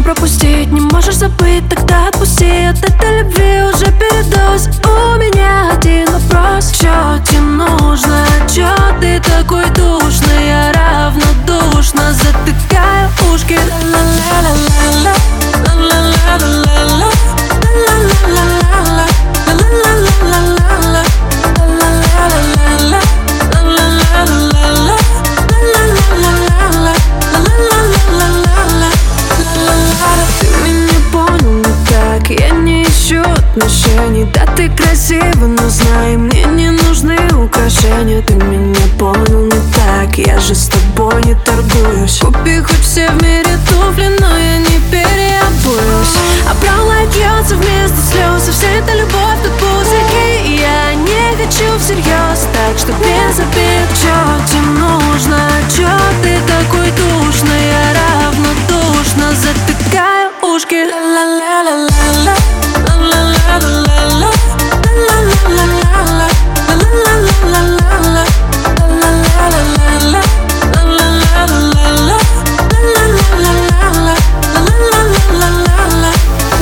почему пропустить? Не можешь забыть, тогда отпусти. От этой любви уже передоз. У меня один вопрос: чё тебе нужно? Чё ты такой душный? Я равнодушно затыкаю ушки. Ла-ла-ла-ла-ла, ла-ла-ла-ла-ла, ла-ла-ла-ла-ла, ла-ла-ла-ла-ла, ла-ла-ла-ла-ла, ла-ла-ла-ла-ла, ла-ла-ла-ла-ла. Ты меня понял не так, я не ищу отношений. Да, ты красива, но знай, мне не нужны украшения. Ты меня понял не так, я же с тобой не торгуюсь. Купи хоть все в мире туфли, но я не переобуюсь. А правда льется вместо слез, и вся эта любовь тут пустяки. Я не хочу всерьез, так что без обид. Чё тебе нужно? Чё ты такой душный? Я равнодушно затыкаю ушки. Ла-ла-ла-ла-ла, ла-ла-ла-ла-ла, ла-ла-ла-ла-ла, ла-ла-ла-ла-ла, ла-ла-ла-ла-ла, ла-ла-ла-ла-ла, ла-ла-ла-ла-ла, ла-ла-ла-ла-ла.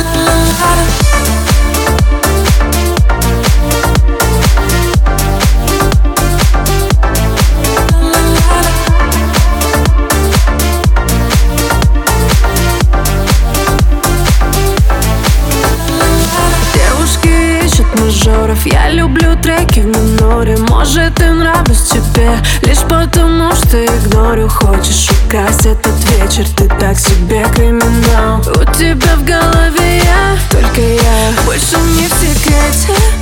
Я люблю треки в миноре. Может, и нравлюсь тебе лишь потому, что игнорю. Хочешь украсть этот вечер, ты так себе криминал. У тебя в голове я, только я, больше не в секрете.